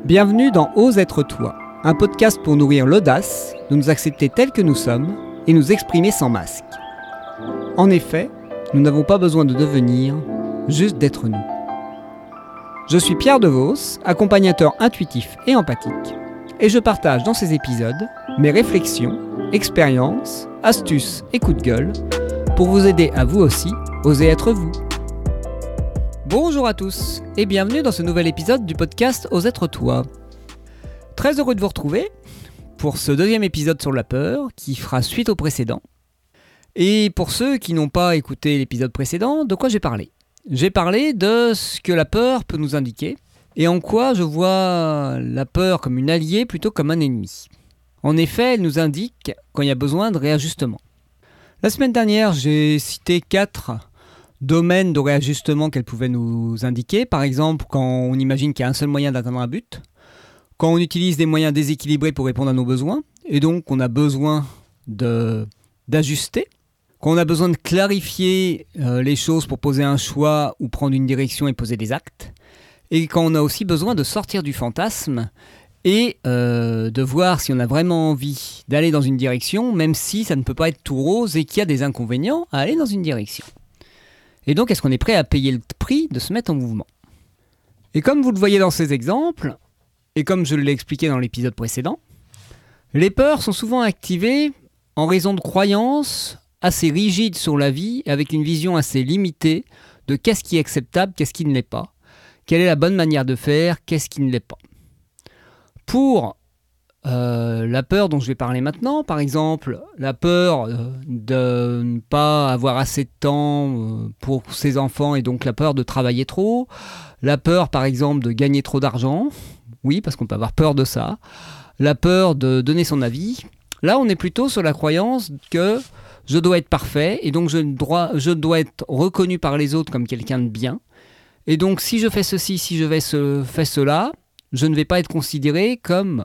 Bienvenue dans Ose être toi, un podcast pour nourrir l'audace de nous accepter tels que nous sommes et nous exprimer sans masque. En effet, nous n'avons pas besoin de devenir, juste d'être nous. Je suis Pierre Devos, accompagnateur intuitif et empathique, et je partage dans ces épisodes mes réflexions, expériences, astuces et coups de gueule pour vous aider à vous aussi oser être vous. Bonjour à tous et bienvenue dans ce nouvel épisode du podcast Ose être toi. Très heureux de vous retrouver pour ce deuxième épisode sur la peur qui fera suite au précédent. Et pour ceux qui n'ont pas écouté l'épisode précédent, de quoi j'ai parlé ? J'ai parlé de ce que la peur peut nous indiquer et en quoi je vois la peur comme une alliée plutôt que comme un ennemi. En effet, elle nous indique quand il y a besoin de réajustement. La semaine dernière, j'ai cité 4 domaines de réajustement qu'elle pouvait nous indiquer. Par exemple, quand on imagine qu'il y a un seul moyen d'atteindre un but, quand on utilise des moyens déséquilibrés pour répondre à nos besoins, et donc on a besoin d'ajuster, quand on a besoin de clarifier les choses pour poser un choix ou prendre une direction et poser des actes, et quand on a aussi besoin de sortir du fantasme et de voir si on a vraiment envie d'aller dans une direction, même si ça ne peut pas être tout rose et qu'il y a des inconvénients à aller dans une direction. Et donc, est-ce qu'on est prêt à payer le prix de se mettre en mouvement ? Et comme vous le voyez dans ces exemples, et comme je l'ai expliqué dans l'épisode précédent, les peurs sont souvent activées en raison de croyances assez rigides sur la vie, avec une vision assez limitée de qu'est-ce qui est acceptable, qu'est-ce qui ne l'est pas, quelle est la bonne manière de faire, qu'est-ce qui ne l'est pas. Pour la peur dont je vais parler maintenant, par exemple, la peur de ne pas avoir assez de temps pour ses enfants et donc la peur de travailler trop, la peur par exemple de gagner trop d'argent, oui parce qu'on peut avoir peur de ça, la peur de donner son avis, là on est plutôt sur la croyance que je dois être parfait et donc je dois être reconnu par les autres comme quelqu'un de bien et donc si je fais ceci, si je fais cela, je ne vais pas être considéré comme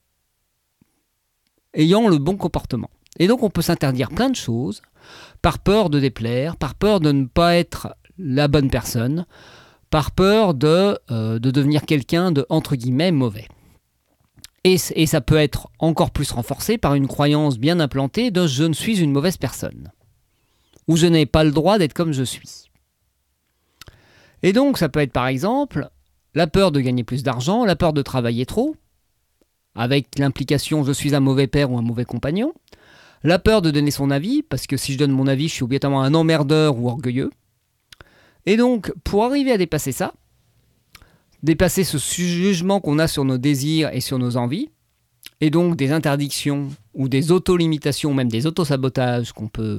ayant le bon comportement. Et donc on peut s'interdire plein de choses par peur de déplaire, par peur de ne pas être la bonne personne, par peur de devenir quelqu'un de entre guillemets mauvais. Et ça peut être encore plus renforcé par une croyance bien implantée de je ne suis une mauvaise personne, ou je n'ai pas le droit d'être comme je suis. Et donc ça peut être par exemple la peur de gagner plus d'argent, la peur de travailler trop, avec l'implication je suis un mauvais père ou un mauvais compagnon, la peur de donner son avis, parce que si je donne mon avis, je suis obligatoirement un emmerdeur ou orgueilleux. Et donc, pour arriver à dépasser ça, dépasser ce jugement qu'on a sur nos désirs et sur nos envies, et donc des interdictions ou des auto-limitations, même des auto-sabotages qu'on peut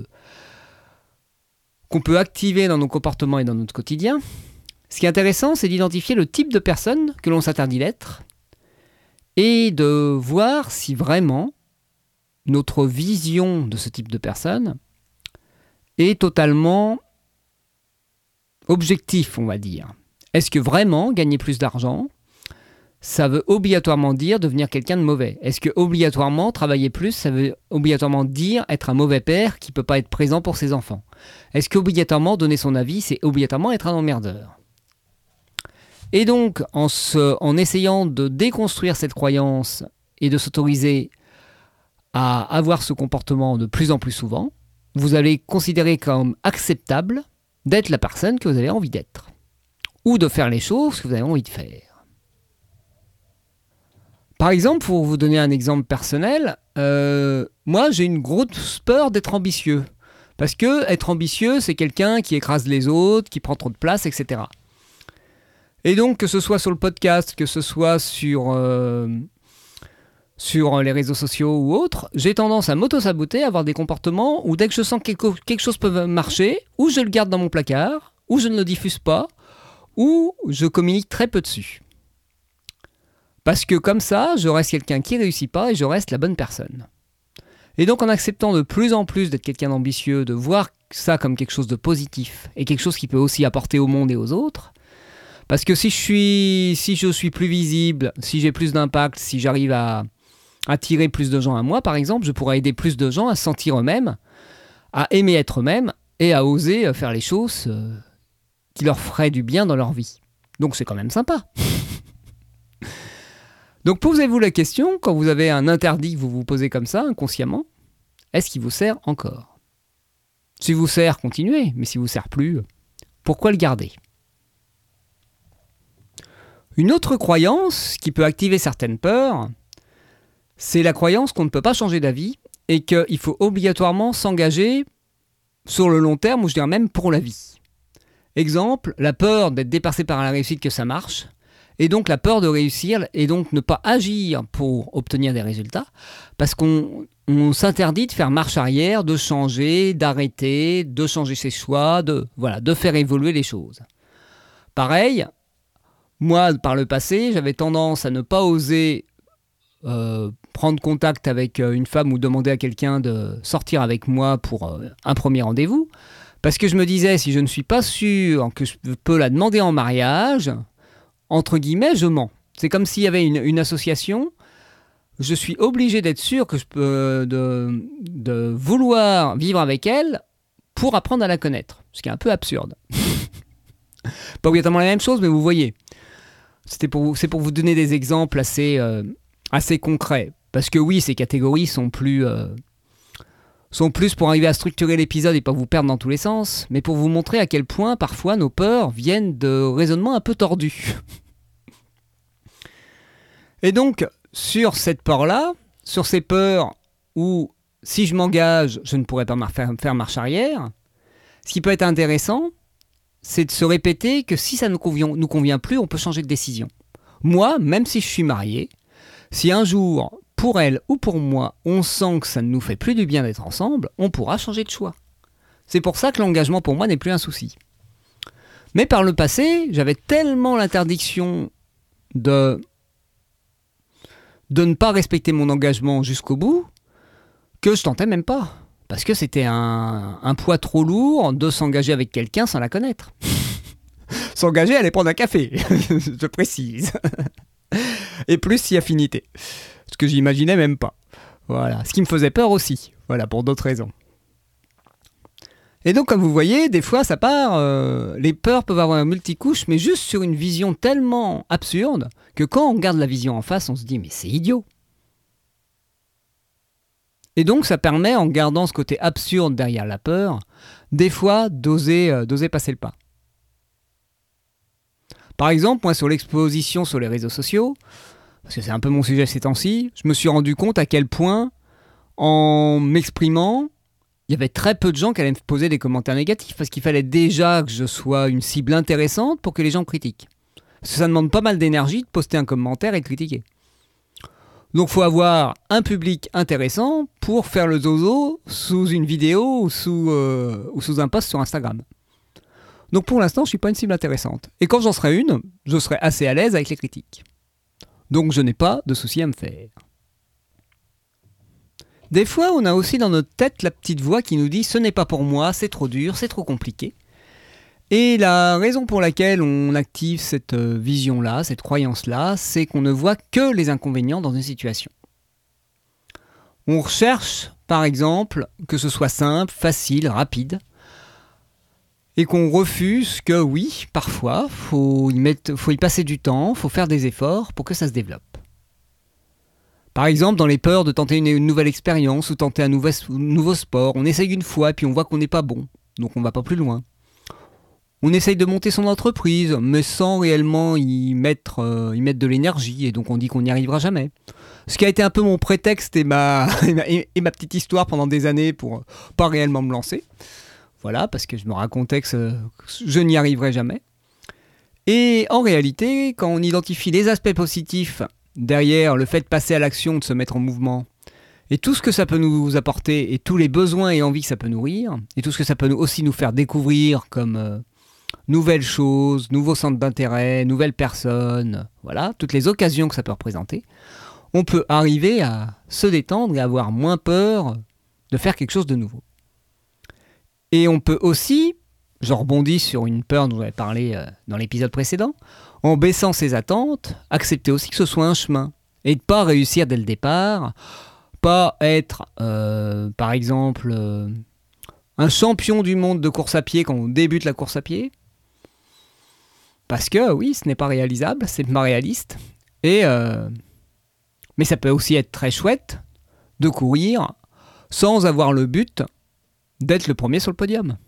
activer dans nos comportements et dans notre quotidien, ce qui est intéressant, c'est d'identifier le type de personne que l'on s'interdit d'être, et de voir si vraiment notre vision de ce type de personne est totalement objectif, on va dire. Est-ce que vraiment gagner plus d'argent, ça veut obligatoirement dire devenir quelqu'un de mauvais ? Est-ce que obligatoirement travailler plus, ça veut obligatoirement dire être un mauvais père qui ne peut pas être présent pour ses enfants ? Est-ce qu'obligatoirement donner son avis, c'est obligatoirement être un emmerdeur ? Et donc, en essayant de déconstruire cette croyance et de s'autoriser à avoir ce comportement de plus en plus souvent, vous allez considérer comme acceptable d'être la personne que vous avez envie d'être, ou de faire les choses que vous avez envie de faire. Par exemple, pour vous donner un exemple personnel, moi j'ai une grosse peur d'être ambitieux, parce que être ambitieux, c'est quelqu'un qui écrase les autres, qui prend trop de place, etc. Et donc, que ce soit sur le podcast, que ce soit sur les réseaux sociaux ou autres, j'ai tendance à m'auto-saboter, à avoir des comportements où dès que je sens que quelque chose peut marcher, ou je le garde dans mon placard, ou je ne le diffuse pas, ou je communique très peu dessus. Parce que comme ça, je reste quelqu'un qui ne réussit pas et je reste la bonne personne. Et donc, en acceptant de plus en plus d'être quelqu'un d'ambitieux, de voir ça comme quelque chose de positif et quelque chose qui peut aussi apporter au monde et aux autres, parce que si je suis plus visible, si j'ai plus d'impact, si j'arrive à attirer plus de gens à moi, par exemple, je pourrais aider plus de gens à se sentir eux-mêmes, à aimer être eux-mêmes et à oser faire les choses qui leur feraient du bien dans leur vie. Donc c'est quand même sympa. Donc posez-vous la question, quand vous avez un interdit que vous vous posez comme ça, inconsciemment, est-ce qu'il vous sert encore ? S'il vous sert, continuez, mais s'il ne vous sert plus, pourquoi le garder ? Une autre croyance qui peut activer certaines peurs, c'est la croyance qu'on ne peut pas changer d'avis et qu'il faut obligatoirement s'engager sur le long terme, ou je dirais même pour la vie. Exemple, la peur d'être dépassé par la réussite, que ça marche, et donc la peur de réussir, et donc ne pas agir pour obtenir des résultats, parce qu'on s'interdit de faire marche arrière, de changer, d'arrêter, de changer ses choix, de faire évoluer les choses. Pareil, moi, par le passé, j'avais tendance à ne pas oser prendre contact avec une femme ou demander à quelqu'un de sortir avec moi pour un premier rendez-vous, parce que je me disais, si je ne suis pas sûr que je peux la demander en mariage, entre guillemets, je mens. C'est comme s'il y avait une association, je suis obligé d'être sûr que je peux de vouloir vivre avec elle pour apprendre à la connaître, ce qui est un peu absurde. Pas obligatoirement la même chose, mais vous voyez. C'est pour vous donner des exemples assez concrets. Parce que oui, ces catégories sont plus pour arriver à structurer l'épisode et pas vous perdre dans tous les sens, mais pour vous montrer à quel point parfois nos peurs viennent de raisonnements un peu tordus. Et donc, sur cette peur-là, sur ces peurs où si je m'engage, je ne pourrais pas faire marche arrière, ce qui peut être intéressant, c'est de se répéter que si ça ne nous convient plus, on peut changer de décision. Moi, même si je suis marié, si un jour, pour elle ou pour moi, on sent que ça ne nous fait plus du bien d'être ensemble, on pourra changer de choix. C'est pour ça que l'engagement pour moi n'est plus un souci. Mais par le passé, j'avais tellement l'interdiction de ne pas respecter mon engagement jusqu'au bout que je tentais même pas. Parce que c'était un poids trop lourd de s'engager avec quelqu'un sans la connaître. S'engager à aller prendre un café, je précise. Et plus si affinité. Ce que j'imaginais même pas. Voilà. Ce qui me faisait peur aussi. Voilà, pour d'autres raisons. Et donc, comme vous voyez, des fois, ça part... les peurs peuvent avoir un multicouche, mais juste sur une vision tellement absurde que quand on regarde la vision en face, on se dit « mais c'est idiot !» Et donc, ça permet, en gardant ce côté absurde derrière la peur, des fois, d'oser passer le pas. Par exemple, moi, sur l'exposition sur les réseaux sociaux, parce que c'est un peu mon sujet ces temps-ci, je me suis rendu compte à quel point, en m'exprimant, il y avait très peu de gens qui allaient me poser des commentaires négatifs, parce qu'il fallait déjà que je sois une cible intéressante pour que les gens critiquent. Parce que ça demande pas mal d'énergie de poster un commentaire et de critiquer. Donc il faut avoir un public intéressant pour faire le zozo sous une vidéo ou sous un post sur Instagram. Donc pour l'instant, je ne suis pas une cible intéressante. Et quand j'en serai une, je serai assez à l'aise avec les critiques. Donc je n'ai pas de soucis à me faire. Des fois, on a aussi dans notre tête la petite voix qui nous dit « ce n'est pas pour moi, c'est trop dur, c'est trop compliqué ». Et la raison pour laquelle on active cette vision-là, cette croyance-là, c'est qu'on ne voit que les inconvénients dans une situation. On recherche, par exemple, que ce soit simple, facile, rapide, et qu'on refuse que oui, parfois, faut y passer du temps, faut faire des efforts pour que ça se développe. Par exemple, dans les peurs de tenter une nouvelle expérience ou tenter un nouveau sport, on essaye une fois et puis on voit qu'on n'est pas bon, donc on ne va pas plus loin. On essaye de monter son entreprise, mais sans réellement y mettre de l'énergie, et donc on dit qu'on n'y arrivera jamais. Ce qui a été un peu mon prétexte et ma petite histoire pendant des années pour pas réellement me lancer. Voilà, parce que je me racontais que je n'y arriverai jamais. Et en réalité, quand on identifie les aspects positifs derrière le fait de passer à l'action, de se mettre en mouvement, et tout ce que ça peut nous apporter, et tous les besoins et envies que ça peut nourrir, et tout ce que ça peut aussi nous faire découvrir comme nouvelles choses, nouveaux centres d'intérêt, nouvelles personnes, voilà, toutes les occasions que ça peut représenter, on peut arriver à se détendre et avoir moins peur de faire quelque chose de nouveau. Et on peut aussi, je rebondis sur une peur dont j'avais parlé dans l'épisode précédent, en baissant ses attentes, accepter aussi que ce soit un chemin, et de ne pas réussir dès le départ, pas être, par exemple, un champion du monde de course à pied quand on débute la course à pied, parce que oui, ce n'est pas réalisable, c'est pas réaliste, et Mais ça peut aussi être très chouette de courir sans avoir le but d'être le premier sur le podium.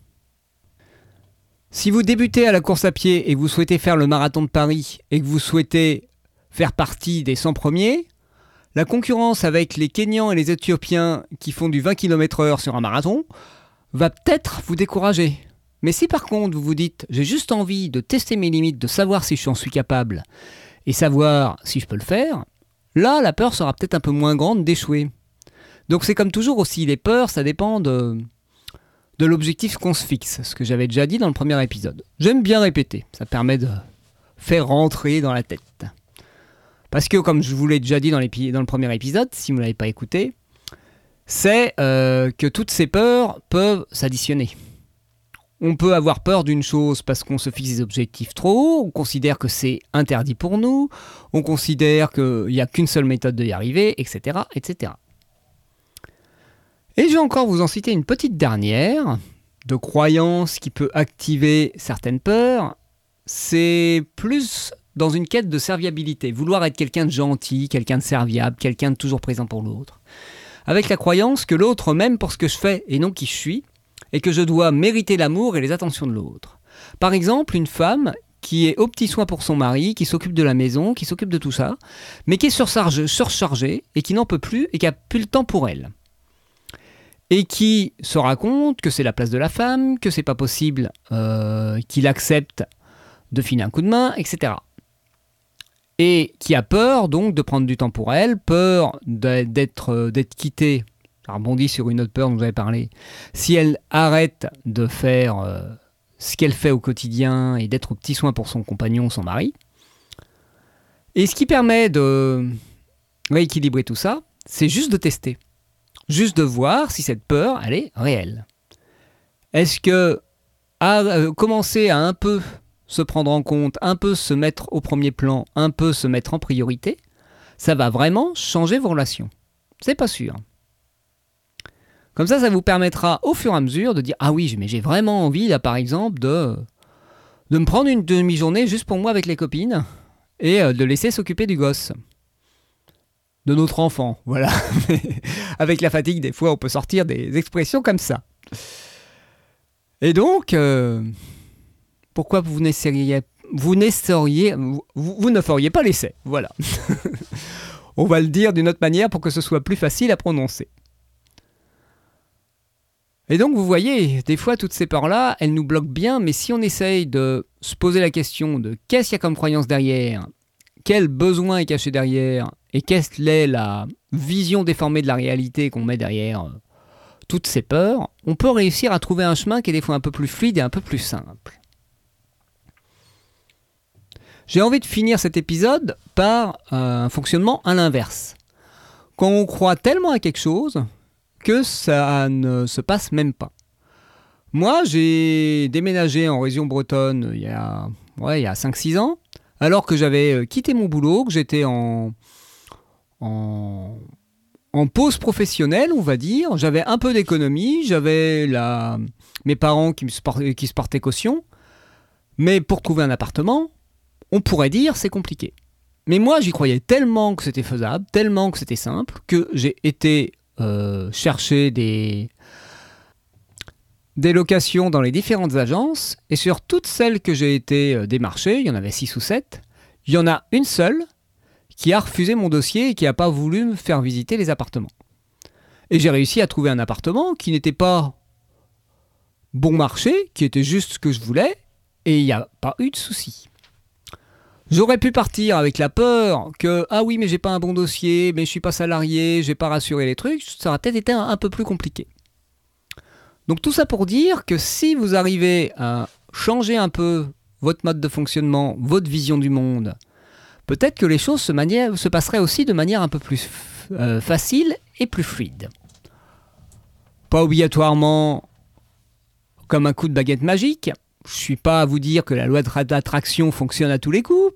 Si vous débutez à la course à pied et que vous souhaitez faire le marathon de Paris et que vous souhaitez faire partie des 100 premiers, la concurrence avec les Kenyans et les Éthiopiens qui font du 20 km/h sur un marathon va peut-être vous décourager. Mais si par contre vous vous dites « j'ai juste envie de tester mes limites, de savoir si j'en suis capable et savoir si je peux le faire », là la peur sera peut-être un peu moins grande d'échouer. Donc c'est comme toujours aussi, les peurs ça dépend de l'objectif qu'on se fixe, ce que j'avais déjà dit dans le premier épisode. J'aime bien répéter, ça permet de faire rentrer dans la tête. Parce que comme je vous l'ai déjà dit dans le premier épisode, si vous ne l'avez pas écouté, c'est que toutes ces peurs peuvent s'additionner. On peut avoir peur d'une chose parce qu'on se fixe des objectifs trop hauts, on considère que c'est interdit pour nous, on considère qu'il n'y a qu'une seule méthode d'y arriver, etc., etc. Et je vais encore vous en citer une petite dernière de croyance qui peut activer certaines peurs. C'est plus dans une quête de serviabilité, vouloir être quelqu'un de gentil, quelqu'un de serviable, quelqu'un de toujours présent pour l'autre. Avec la croyance que l'autre m'aime pour ce que je fais et non qui je suis, et que je dois mériter l'amour et les attentions de l'autre. Par exemple, une femme qui est aux petits soins pour son mari, qui s'occupe de la maison, qui s'occupe de tout ça, mais qui est surchargée et qui n'en peut plus et qui n'a plus le temps pour elle. Et qui se raconte que c'est la place de la femme, que c'est pas possible qu'il accepte de filer un coup de main, etc. Et qui a peur donc de prendre du temps pour elle, peur d'être quittée. Ça rebondit sur une autre peur dont j'avais parlé. Si elle arrête de faire ce qu'elle fait au quotidien et d'être aux petits soins pour son compagnon, son mari. Et ce qui permet de rééquilibrer tout ça, c'est juste de tester. Juste de voir si cette peur, elle est réelle. Est-ce que commencer à un peu se prendre en compte, un peu se mettre au premier plan, un peu se mettre en priorité, ça va vraiment changer vos relations? C'est pas sûr. Comme ça vous permettra au fur et à mesure de dire « Ah oui, mais j'ai vraiment envie, là, par exemple, de me prendre une demi-journée juste pour moi avec les copines et de laisser s'occuper du gosse. » De notre enfant, voilà. Avec la fatigue, des fois, on peut sortir des expressions comme ça. Et donc, pourquoi vous ne feriez pas l'essai, voilà. On va le dire d'une autre manière pour que ce soit plus facile à prononcer. Et donc, vous voyez, des fois, toutes ces peurs-là, elles nous bloquent bien, mais si on essaye de se poser la question de qu'est-ce qu'il y a comme croyance derrière, quel besoin est caché derrière, et quelle est la vision déformée de la réalité qu'on met derrière toutes ces peurs, on peut réussir à trouver un chemin qui est des fois un peu plus fluide et un peu plus simple. J'ai envie de finir cet épisode par un fonctionnement à l'inverse. Quand on croit tellement à quelque chose que ça ne se passe même pas. Moi, j'ai déménagé en région bretonne il y a 5-6 ans, alors que j'avais quitté mon boulot, que j'étais en pause professionnelle, on va dire. J'avais un peu d'économie, j'avais mes parents qui se portaient caution. Mais pour trouver un appartement, on pourrait dire c'est compliqué. Mais moi, j'y croyais tellement que c'était faisable, tellement que c'était simple, que j'ai été chercher des locations dans les différentes agences. Et sur toutes celles que j'ai été démarcher, il y en avait 6 ou 7, il y en a une seule qui a refusé mon dossier et qui n'a pas voulu me faire visiter les appartements. Et j'ai réussi à trouver un appartement qui n'était pas bon marché, qui était juste ce que je voulais, et il n'y a pas eu de souci. J'aurais pu partir avec la peur que « Ah oui, mais j'ai pas un bon dossier, mais je suis pas salarié, j'ai pas rassuré les trucs », ça aurait peut-être été un peu plus compliqué. Donc tout ça pour dire que si vous arrivez à changer un peu votre mode de fonctionnement, votre vision du monde, peut-être que les choses se passeraient aussi de manière un peu plus facile et plus fluide. Pas obligatoirement comme un coup de baguette magique. Je ne suis pas à vous dire que la loi d'attraction fonctionne à tous les coups.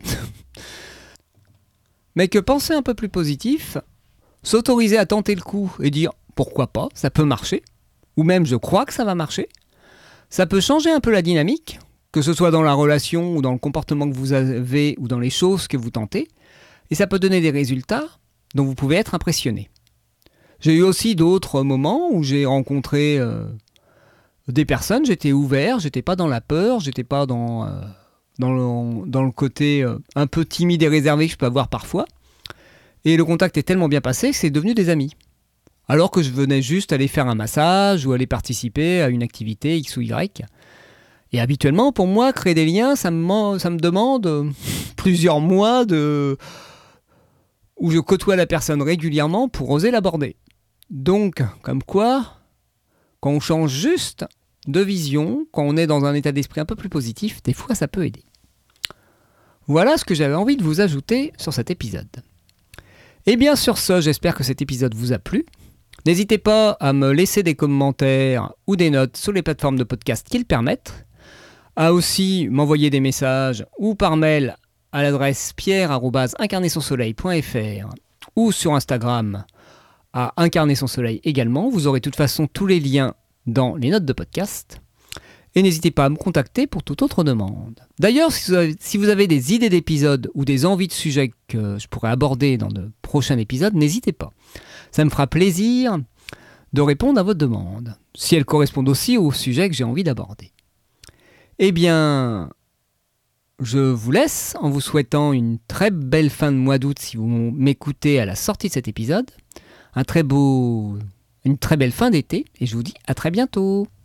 Mais que penser un peu plus positif, s'autoriser à tenter le coup et dire pourquoi pas, ça peut marcher, ou même je crois que ça va marcher, ça peut changer un peu la dynamique, que ce soit dans la relation ou dans le comportement que vous avez ou dans les choses que vous tentez, et ça peut donner des résultats dont vous pouvez être impressionné. J'ai eu aussi d'autres moments où j'ai rencontré des personnes, j'étais ouvert, j'étais pas dans la peur, j'étais pas dans le côté un peu timide et réservé que je peux avoir parfois. Et le contact est tellement bien passé que c'est devenu des amis. Alors que je venais juste aller faire un massage ou aller participer à une activité X ou Y. Et habituellement, pour moi, créer des liens, ça me demande plusieurs mois où je côtoie la personne régulièrement pour oser l'aborder. Donc, comme quoi, quand on change juste de vision, quand on est dans un état d'esprit un peu plus positif, des fois ça peut aider. Voilà ce que j'avais envie de vous ajouter sur cet épisode. Et bien sur ce, j'espère que cet épisode vous a plu. N'hésitez pas à me laisser des commentaires ou des notes sur les plateformes de podcast qui le permettent, à aussi m'envoyer des messages ou par mail à l'adresse pierre@incarnersonsoleil.fr ou sur Instagram à Incarner son Soleil également. Vous aurez de toute façon tous les liens dans les notes de podcast. Et n'hésitez pas à me contacter pour toute autre demande. D'ailleurs, si vous avez des idées d'épisodes ou des envies de sujets que je pourrais aborder dans de prochains épisodes, n'hésitez pas. Ça me fera plaisir de répondre à votre demande, si elles correspondent aussi au sujet que j'ai envie d'aborder. Eh bien, je vous laisse en vous souhaitant une très belle fin de mois d'août si vous m'écoutez à la sortie de cet épisode. Une très belle fin d'été et je vous dis à très bientôt.